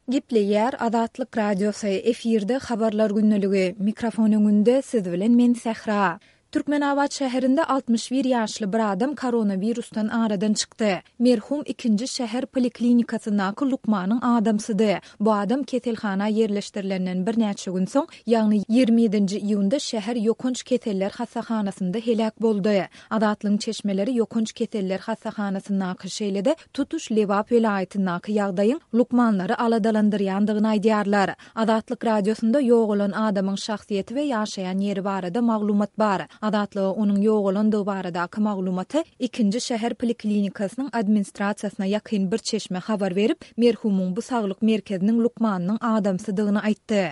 Gipleyer Adatlyk Radiosu efirde habarlar günneligi mikrofon öňünde siz bilen men Sehra. Türkmenabad şäherinde 61 ýaşly bir adam koronavirusdan aradan çykdy. Merhum 2-nji şäher poliklinikasynaky Lukmanyň adamsydy. Bu adam ketelhana yerleşdirilenden bir näçe gün soň, ýagny 27-nji iýunda şäher ýokunç keteller hastahanasynda helak boldy. Adatlyň çeşmeleri ýokunç keteller hastahanasynaky şeýlede tutuş Lewap welaýatynaky ýagdaýyň Lukmanlary aladalandyrýandygyny aýdýarlar. Adatlyk radiosunda ýok bolan adamyň şahsiýeti we ýaşaýan ýeri barada maglumat bar. Adatly onuň ýok bolandygy baradaky maglumaty 2-nji şäher poliklinikasynyň administrasiýasyna ýakyn bir çeşme habar berip, merhumuň bu saglyk merkeziniň Lukmanyň adamsydygyny aýtdy.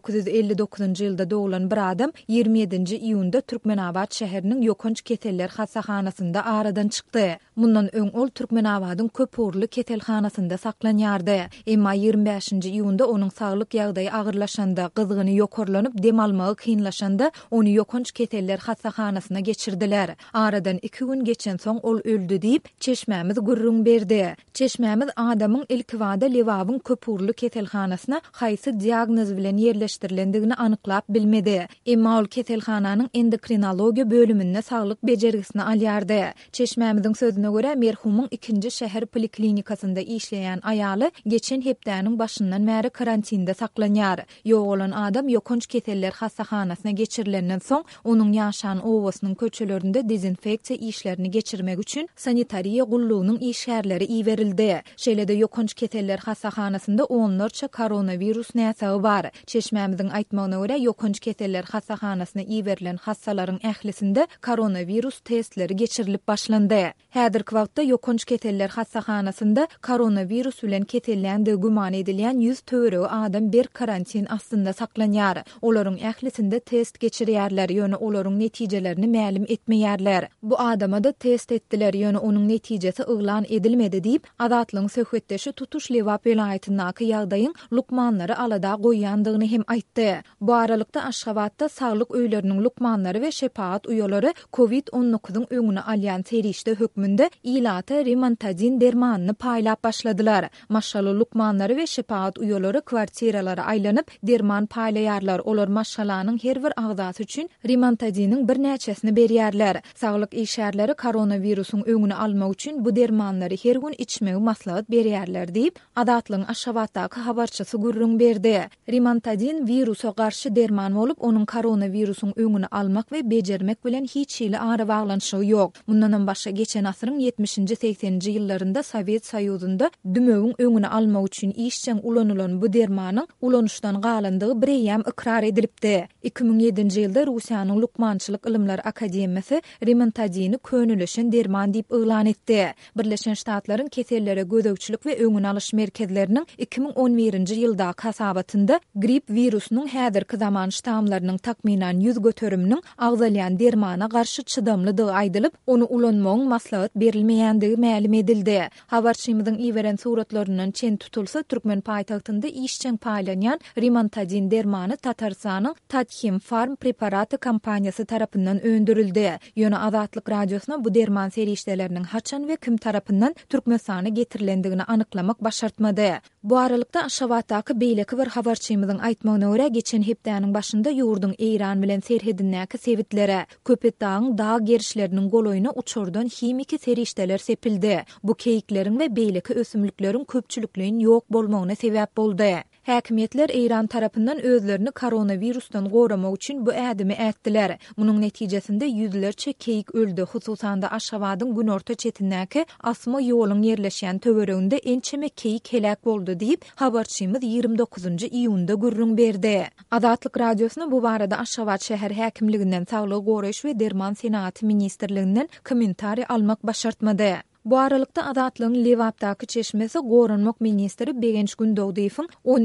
1959-njy ýylda doglan bir adam 27-nji iýunda Türkmenabad şäheriniň ýokunç keteller hastahanasynda aradan çykdy. Mundan öň ol Türkmenabadyň köpürli ketelhanasynda saklanýardy. Emma 25-nji iýunda onuň saglyk ýagdaýy agyrlaşanda, gyzygyny ýokurlanyp dem almagy kynlaşanda onu ýokunç keteller hastahanasyna geçirdiler. Aradan 2 gün geçen soň ol öldü diýip çeşmämiz gurrun berdi. Çeşmämiz adamyň ilk wada Lewabyň köpürli ketelhanasyna haýsy diagnoz bilen yerleşdirilendigini anyklap bilmedi. Emma ol ketelhananyň endokrinologiýa bölümine saglyk bejergisini alýardy. Çeşmämiziň sözüne görä merhumuň 2-nji şäher poliklinikasynda işleýän aýaly geçen hepdäniň başyndan bäri karantinda saklanýar. Ýok bolan adam ýokunç keteller hastahanasyna geçirilenden soň onuň ýaşan owasynyň köçelerinde dezinfeksiýa işlerini geçirmek üçin sanitariýa gullugynyň işgärleri iýerildi. Şeýlede ýokunç keteller hastahanasynda onlarça koronavirus näsagy bar. Çeşmämiziň aýtmagyna görä ýokunç keteller hastahanasyna iýerilen hastalaryň ählisinde koronavirus testleri geçirilip başlandy. Häzirki wagtda ýokunç keteller hastahanasynda koronavirus bilen ketelländigi guman edilýän 100 töweregi adam bir karantin astynda saklanýar. Olaryň ählisinde test geçirýärler, ýöne olaryň netijelerini ma'lum etmeýärler. Bu adama da test etdiler, ýöne onuň netijesi yglan edilmedi diýip Adatlyň söhbetdeşi tutuş Lewap welaýatynaky ýagdaýyň Lukmanlary alada goýandygyny hem aýtdy. Bu aralykda Aşgabatda saglyk öýleriniň Lukmanlary we şepaat uýalary COVID-19-yň öňüne alýan serişde hökmünde ilata Rimantazin dermanyny paýlap başladylar. Maşaly Lukmanlary we şepaat uýalary kwartiralara aýlanyp derman paýlaýarlar. Olar maşalanyň her bir agzasy üçin Rimantaziniň bir näçesini berýärler. Saglyk işgärleri koronavirusyň öňüne almak üçin bu dermanlary her gün içmegi maslahat berýärler diýip Adatlyň Aşgabatdaky habarçysy gurrun berdi. Rimantazin virusa garşy derman bolup onuň koronavirusyň öňüne almak we bejermek bilen hiç ýyly ara baglanyşy ýok. Mundan başga geçen asyryň 70-nji 80-nji ýyllarynda Sowet Soýuzynda dümögiň öňüne almak üçin işçiň ulanylan bu dermanyň ulanuşdan galandygy birýem ikrar edilipdi. 2007-nji ýylda Russiýanyň Lukmançylyk Ilimler Akademiyasy Rimantazini könüleşen derman diýip yglan etdi. Birleşen Ştatlaryň kesellere gödökçülük we öňüne alyş merkezleriniň 2011-nji ýylda kasabatynda grip virusynyň häzirki zaman ştamlarynyň takminan 100 göteriminiň agzalyan dermana garşy çydamlydygy aýdylyp, onu ulanmagyň maslahat berilmeýändigi ma'lum edildi. Habarçymyzyň iýeren suratlarynyň çen tutulsa Türkmen paýtagtynda işçiň paýlanýan Rimantazin dermany Tatarstanyň Tatkim Farm preparaty kompaniýasy tarapyndan öndürildi. Ýöne Adatlyk radiosuna bu derman serişdeleriniň haçan we kim tarapyndan Türkmenistana getirilendigini anyklamak başartmady. Bu aralykda Aşgabatdaky beýleki bir habarçymyzyň aýtmagyna görä geçen hepdäniň başynda ýurdun Eýran bilen serhedindäki sewitlere, Köpetdagyň dag gerişleriniň goloýuna uçurdan himiki serişdeler sepildi. Bu keýikleriň we beýleki ösümlikleriň köpçüliklüğin ýok bolmagyna sebäp boldy. Häkimetler Eýran tarapyndan özlerini koronavirusdan goramak üçin bu ädimi ätdiler. Munyň netijesinde ýüzlerçe keýik öldü. Hususan da Aşgabatyň günorta çetindäki asma ýoluň ýerleşýän töwereginde ençeme keýik helak boldy diýip habarçymyz 29-njy iýunda gurrun berdi. Adatlyk radiosuna bu barada Aşgabat şäher häkimliginden saglyk goraýyş we derman senaty ministrliginden kommentari almak başartmady. Bu aralykda Adatlyň Lewapdaky çeşmesi Goranmak ministri Begenç Gündoğduýewiň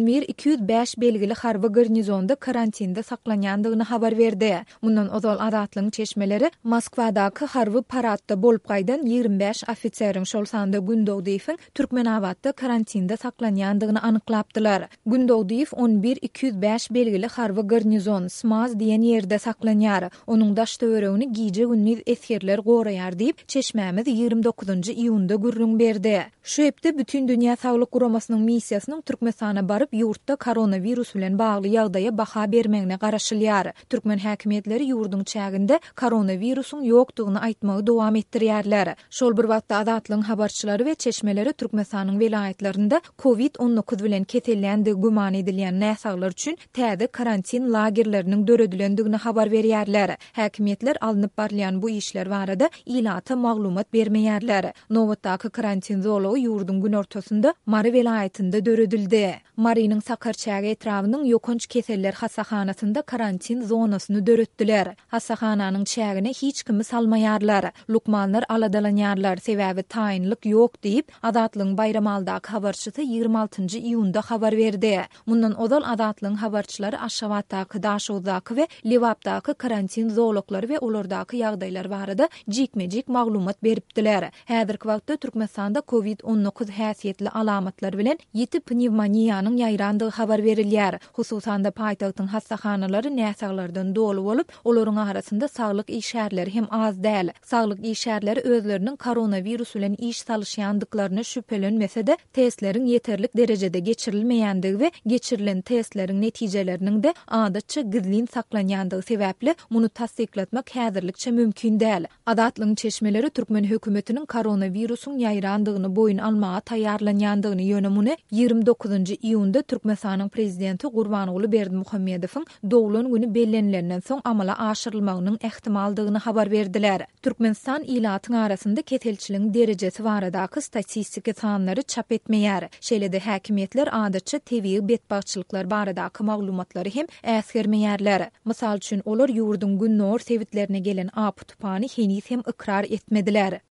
11-205 belgili harby garnizonda karantinda saklanýandygyny habar berdi. Mundan ozal Adatlyň çeşmeleri Moskwadaky harby paradda bolup gaýdan 25 ofiseriň şol sanda Gündoğduýewiň Türkmenabadda karantinda saklanýandygyny anyklapdylar. Gündoğduýew 11-205 belgili harby garnizon Smaz diýen ýerde saklanýar. Onuň daş töweregini giýje gündüz eskerler goraýar diýip çeşmämiz 29 iyunda gürrüň berdi. Şu hepde bütün Dünya Sağlyk Guramasynyň missiýasynyň Türkmenistana baryp ýurtda koronavirus bilen bagly ýagdaýa baha bermeňine garaşylýar. Türkmen häkimetleri ýurdun çäginde koronavirusyň ýokdugyny aýtmagy dowam etdirýärler. Şol bir wagtda Azatlygyň habarçylary we çeşmeleri Türkmenistanyň vilayetlerinde COVID-19 bilen kesellendi guman edilýän näsaglar üçin täze karantin lagerleriniň döredilendigini habar berýärler. Häkimetler alınıp barlayan bu işler barada ilata maglumat bermeýärler. Nowatdaky karantin zolagy ýurdun gün ortasynda Mary vilayetinde döredildi. Marynyň Sakarçäge etrawynyň ýokunç keseller hasahanasynda karantin zonasyny döretdiler. Hasahananyň çägine hiç kimi salmaýarlar. Lukmanlar aladalanýarlar, sebäbi taýinlik ýok diýip Azatlygyň bayramaldaky habarçysy 26-njy iýunda habar berdi. Mundan ozal Azatlygyň habarçylary Aşgabatdaky, Daşowdaky we Liwapdaky karantin zolaklary we olardaky ýagdaýlar barada jikmejik maglumat beripdiler. Häzirki wagtda Türkmenistanda COVID-19 häsiýetli alamatlar bilen 7 pnevmoniýanyň ýaýrandygy habar berilýär. Hususan da paýtagtyň hastahanalary näsaglardan dolu bolup, olaryň arasynda saglyk işgärleri hem az däl. Saglyk işgärleri özleriniň koronavirus bilen iş salşýandyklaryna şüphelenmese-de testleriň yeterlik derejede geçirilmeýändigi we geçirilen testleriň netijeleriniň de adatça gizlin saklanýandygy sebäpli muny tasdiklatmak häzirlikçe mümkin däl. Azatlygyň çeşmeleri Türkmen hökümetiniň koronavirusyň ýaýrandygyny boyun almaga taýýarlanýandygyny ýönemuny 29-njy iýunda Türkmenistanyň prezidenti Gurbanuly Berdimuhammedowyň dowlan güni bellenilenden soň amala aşyrylmagynyň ähtimaldygyny habar berdiler. Türkmenistan ilatyň arasynda keselçiligiň derejesi baradaky statistika sanlary çap etmeýär. Şeýle-de häkimetler adatça tebii betbagçylyklar baradaky maglumatlary hem äsgermeýärler. Mysal üçin olar ýurdun günnor sewitlerine gelen apy tupany henis hem ikrar etmediler.